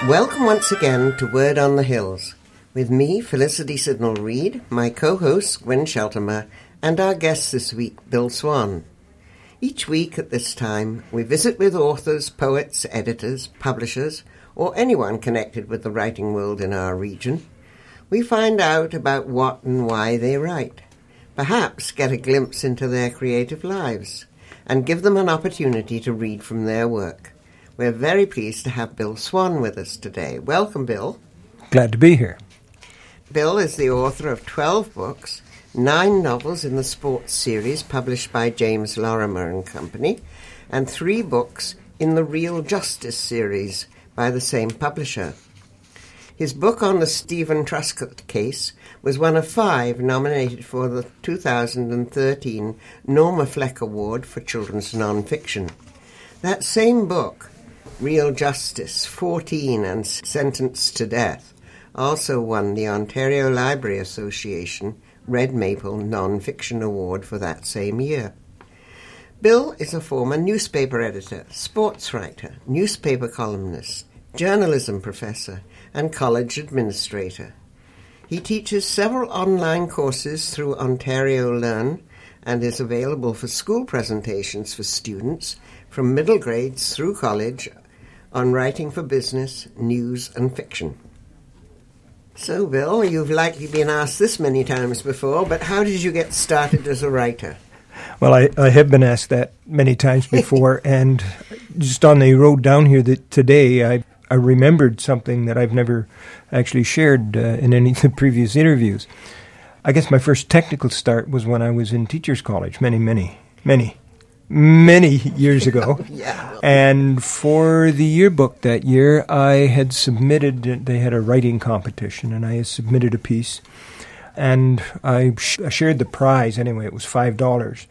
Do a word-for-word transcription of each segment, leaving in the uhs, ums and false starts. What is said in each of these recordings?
Welcome once again to Word on the Hills, with me, Felicity Sidnall-Reid, my co-host, Gwen Sheltimer, and our guest this week, Bill Swan. Each week at this time, we visit with authors, poets, editors, publishers, or anyone connected with the writing world in our region. We find out about what and why they write, perhaps get a glimpse into their creative lives, and give them an opportunity to read from their work. We're very pleased to have Bill Swan with us today. Welcome, Bill. Glad to be here. Bill is the author of twelve books, nine novels in the sports series published by James Lorimer and Company, and three books in the Real Justice series by the same publisher. His book on the Stephen Truscott case was one of five nominated for the two thousand thirteen Norma Fleck Award for Children's Nonfiction. That same book, Real Justice, fourteen and Sentenced to Death, also won the Ontario Library Association Red Maple Non-Fiction Award for that same year. Bill is a former newspaper editor, sports writer, newspaper columnist, journalism professor, and college administrator. He teaches several online courses through Ontario Learn and is available for school presentations for students from middle grades through college on writing for business, news, and fiction. So, Bill, you've likely been asked this many times before, but how did you get started as a writer? Well, I, I have been asked that many times before, and just on the road down here that today, I, I remembered something that I've never actually shared uh, in any of the previous interviews. I guess my first technical start was when I was in teachers' college, many, many, many, many years ago. yeah. Well. And for the yearbook that year, I had submitted, they had a writing competition, and I had submitted a piece. And I, sh- I shared the prize, anyway, it was five dollars,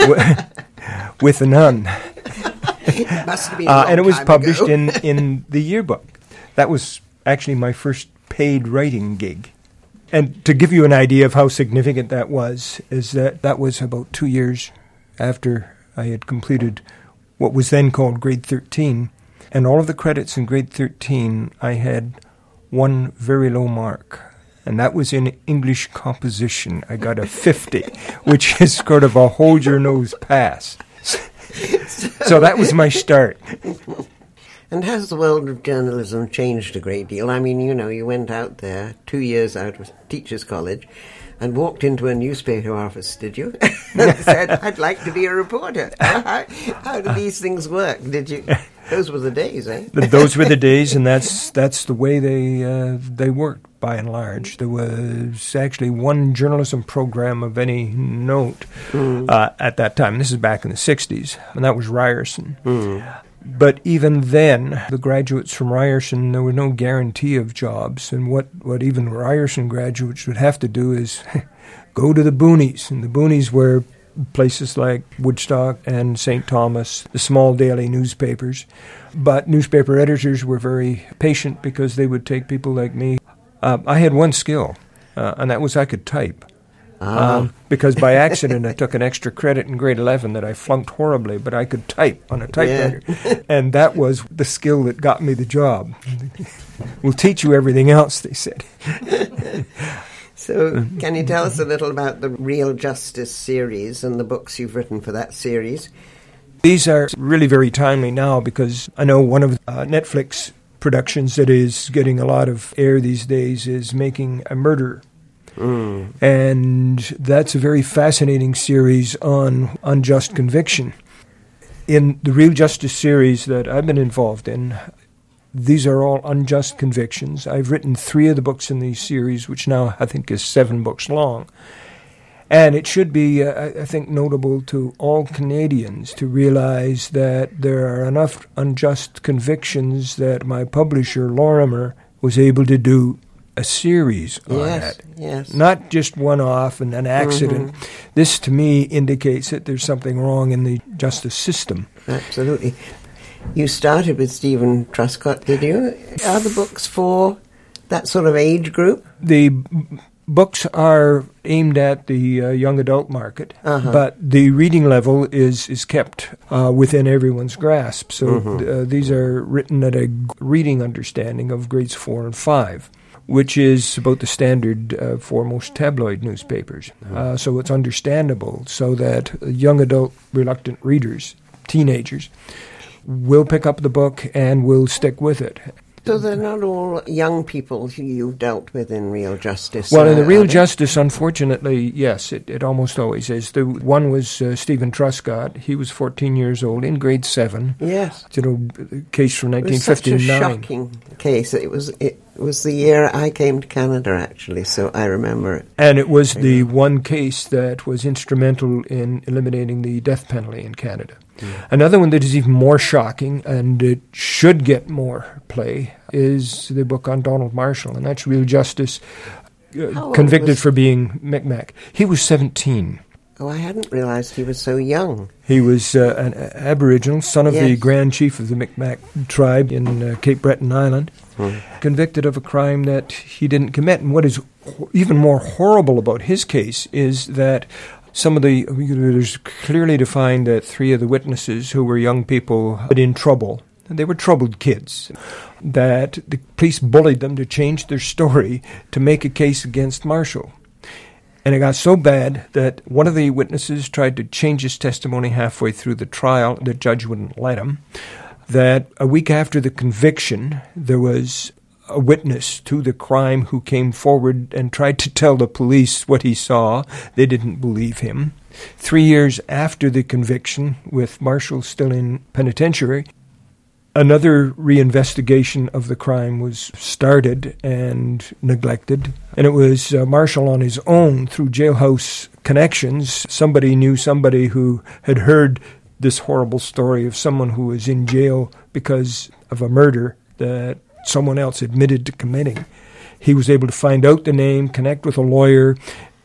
with a nun. It must have been a uh, long and it was time published ago. in, in the yearbook. That was actually my first paid writing gig. And to give you an idea of how significant that was, is that that was about two years after I had completed what was then called grade thirteen. And all of the credits in grade thirteen, I had one very low mark. And that was in English composition. I got a fifty, which is sort of a hold-your-nose pass. So that was my start. And has the world of journalism changed a great deal? I mean, you know, you went out there, two years out of teachers' college, and walked into a newspaper office, did you? And said, I'd like to be a reporter. How, how do these things work? Did you? Those were the days, eh? Those were the days, and that's that's the way they uh, they worked, by and large. There was actually one journalism program of any note mm. uh, at that time. This is back in the sixties, and that was Ryerson. Mm. But even then, the graduates from Ryerson, there was no guarantee of jobs. And what, what even Ryerson graduates would have to do is go to the boonies. And the boonies were places like Woodstock and Saint Thomas, the small daily newspapers. But newspaper editors were very patient because they would take people like me. Uh, I had one skill, uh, and that was I could type. Ah. Um, because by accident I took an extra credit in grade eleven that I flunked horribly, but I could type on a typewriter. Yeah. And that was the skill that got me the job. We'll teach you everything else, they said. So can you tell us a little about the Real Justice series and the books you've written for that series? These are really very timely now because I know one of uh, Netflix productions that is getting a lot of air these days is Making a Murderer. Mm. And that's a very fascinating series on unjust conviction. In the Real Justice series that I've been involved in, these are all unjust convictions. I've written three of the books in the series, which now I think is seven books long. And it should be, uh, I think, notable to all Canadians to realize that there are enough unjust convictions that my publisher, Lorimer, was able to do a series on yes, it. Yes. Not just one-off and an accident. Mm-hmm. This, to me, indicates that there's something wrong in the justice system. Absolutely. You started with Stephen Truscott, did you? Are the books for that sort of age group? The b- books are aimed at the uh, young adult market, Uh-huh. but the reading level is, is kept uh, within everyone's grasp. So Mhm. uh, these are written at a g- reading understanding of grades four and five, which is about the standard uh, for most tabloid newspapers. Uh, so it's understandable so that young adult reluctant readers, teenagers, will pick up the book and will stick with it. So they're not all young people who you've dealt with in Real Justice. Well, in the uh, Real are they? Justice, unfortunately, yes, it, it almost always is. The one was uh, Stephen Truscott. He was fourteen years old in grade seven. Yes. You know, case from It nineteen was such a fifty-nine. shocking case. It was it was the year I came to Canada, actually, so I remember it. And it was the one case that was instrumental in eliminating the death penalty in Canada. Another one that is even more shocking, and it should get more play, is the book on Donald Marshall, and that's Real Justice, uh, How old convicted was- for being Micmac. He was seventeen. Oh, I hadn't realized he was so young. He was uh, an Aboriginal, son of the Yes. Grand Chief of the Micmac tribe in uh, Cape Breton Island, convicted of a crime that he didn't commit. And what is ho- even more horrible about his case is that some of the, there's clearly defined that three of the witnesses who were young people but in trouble, and they were troubled kids, that the police bullied them to change their story to make a case against Marshall. And it got so bad that one of the witnesses tried to change his testimony halfway through the trial. The judge wouldn't let him. That a week after the conviction, there was a witness to the crime who came forward and tried to tell the police what he saw. They didn't believe him. Three years after the conviction, with Marshall still in penitentiary, another reinvestigation of the crime was started and neglected. And it was uh, Marshall on his own, through jailhouse connections. Somebody knew somebody who had heard this horrible story of someone who was in jail because of a murder that someone else admitted to committing. He was able to find out the name, connect with a lawyer,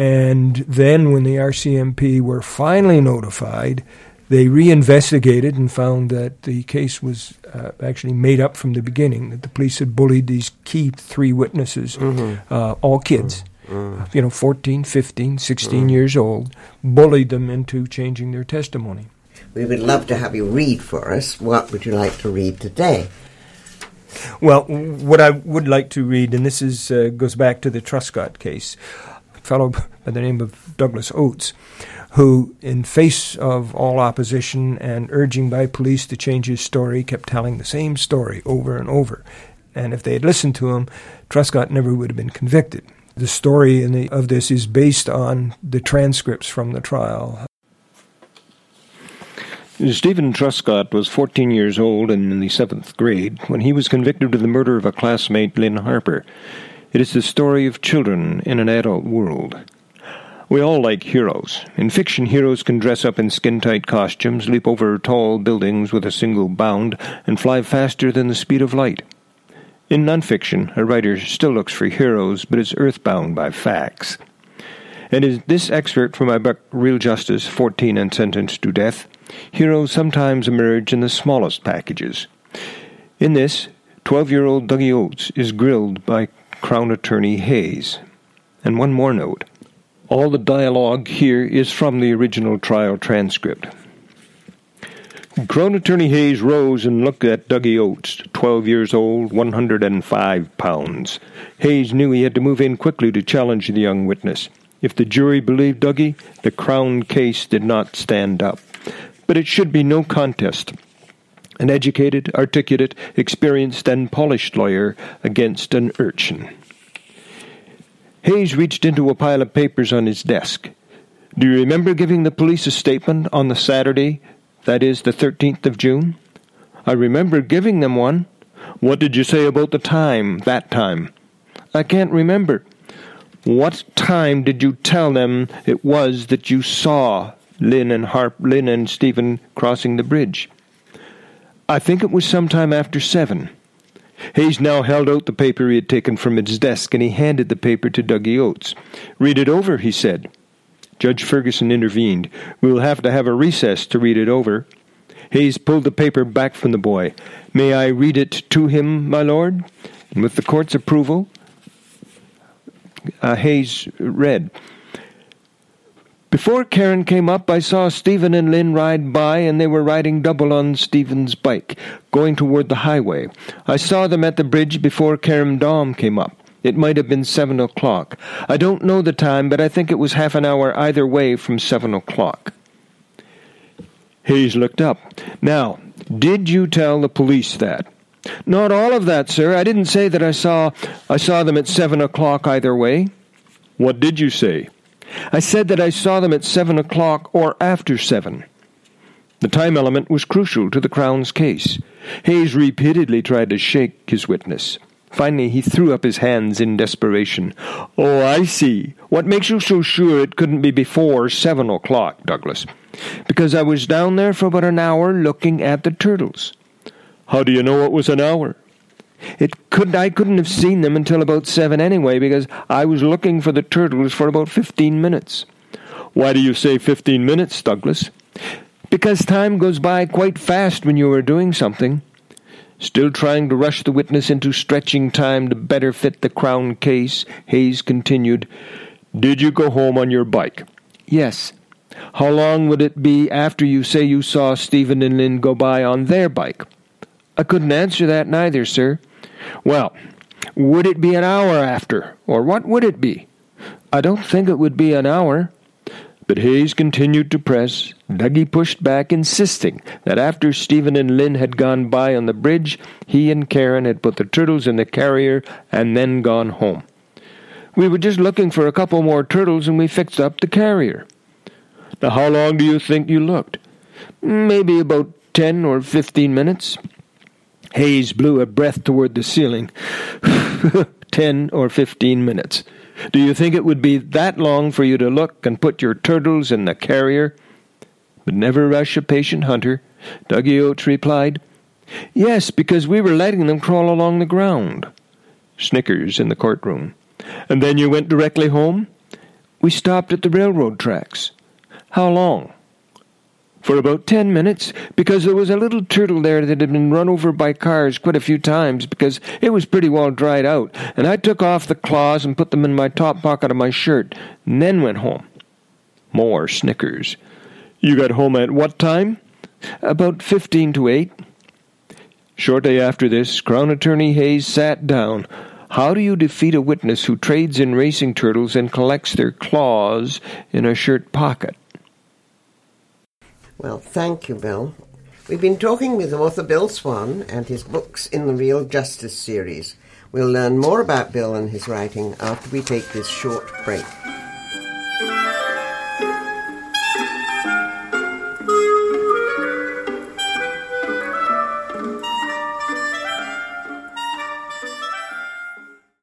and then when the R C M P were finally notified, they reinvestigated and found that the case was uh, actually made up from the beginning, that the police had bullied these key three witnesses, Mm-hmm. uh, all kids, Mm-hmm. you know, fourteen, fifteen, sixteen years old, bullied them into changing their testimony. We would love to have you read for us. What would you like to read today? Well, what I would like to read, and this is uh, goes back to the Truscott case, a fellow by the name of Douglas Oates, who, in face of all opposition and urging by police to change his story, kept telling the same story over and over. And if they had listened to him, Truscott never would have been convicted. The story in the, of this is based on the transcripts from the trial. Stephen Truscott was fourteen years old and in the seventh grade when he was convicted of the murder of a classmate, Lynn Harper. It is the story of children in an adult world. We all like heroes. In fiction, heroes can dress up in skin-tight costumes, leap over tall buildings with a single bound, and fly faster than the speed of light. In nonfiction, a writer still looks for heroes, but is earthbound by facts. And in this excerpt from my book, Real Justice, fourteen and Sentenced to Death, heroes sometimes emerge in the smallest packages. In this, twelve-year-old Dougie Oates is grilled by Crown Attorney Hayes. And one more note. All the dialogue here is from the original trial transcript. Crown Attorney Hayes rose and looked at Dougie Oates, twelve years old, one hundred five pounds. Hayes knew he had to move in quickly to challenge the young witness. If the jury believed Dougie, the Crown case did not stand up. But it should be no contest. An educated, articulate, experienced, and polished lawyer against an urchin. Hayes reached into a pile of papers on his desk. Do you remember giving the police a statement on the Saturday, that is, the thirteenth of June? I remember giving them one. What did you say about the time, that time? I can't remember. What time did you tell them it was that you saw Lynn and Harp, Lynn and Stephen crossing the bridge? I think it was sometime after seven. Hayes now held out the paper he had taken from his desk, and he handed the paper to Dougie Oates. Read it over, he said. Judge Ferguson intervened. We'll have to have a recess to read it over. Hayes pulled the paper back from the boy. May I read it to him, my lord? And with the court's approval, Uh, Hayes read, "Before Karen came up, I saw Stephen and Lynn ride by, and they were riding double on Stephen's bike, going toward the highway. I saw them at the bridge before Karen Dom came up. It might have been seven o'clock. I don't know the time, but I think it was half an hour either way from seven o'clock." Hayes looked up. "Now, did you tell the police that?" "Not all of that, sir. I didn't say that I saw I saw them at seven o'clock either way." "What did you say?" "I said that I saw them at seven o'clock or after seven." The time element was crucial to the Crown's case. Hayes repeatedly tried to shake his witness. Finally, he threw up his hands in desperation. "Oh, I see. What makes you so sure it couldn't be before seven o'clock, Douglas?" "Because I was down there for about an hour looking at the turtles." "How do you know it was an hour?" It could I couldn't have seen them until about seven anyway, because I was looking for the turtles for about fifteen minutes. "Why do you say fifteen minutes, Douglas?" "Because time goes by quite fast when you are doing something." Still trying to rush the witness into stretching time to better fit the Crown case, Hayes continued, "Did you go home on your bike?" "Yes." "How long would it be after you say you saw Stephen and Lynn go by on their bike?" "I couldn't answer that neither, sir." "Well, would it be an hour after, or what would it be?" "I don't think it would be an hour." But Hayes continued to press. Dougie pushed back, insisting that after Stephen and Lynn had gone by on the bridge, he and Karen had put the turtles in the carrier and then gone home. "We were just looking for a couple more turtles and we fixed up the carrier." "Now, how long do you think you looked?" "Maybe about ten or fifteen minutes." Hayes blew a breath toward the ceiling. Ten or fifteen minutes. "Do you think it would be that long for you to look and put your turtles in the carrier?" "But never rush a patient hunter," Dougie Oates replied. "Yes, because we were letting them crawl along the ground." Snickers in the courtroom. "And then you went directly home?" "We stopped at the railroad tracks." "How long?" "For about ten minutes, because there was a little turtle there that had been run over by cars quite a few times because it was pretty well dried out, and I took off the claws and put them in my top pocket of my shirt, and then went home." More snickers. "You got home at what time?" "About fifteen to eight." Shortly after this, Crown Attorney Hayes sat down. How do you defeat a witness who trades in racing turtles and collects their claws in a shirt pocket? Well, thank you, Bill. We've been talking with author Bill Swan and his books in the Real Justice series. We'll learn more about Bill and his writing after we take this short break.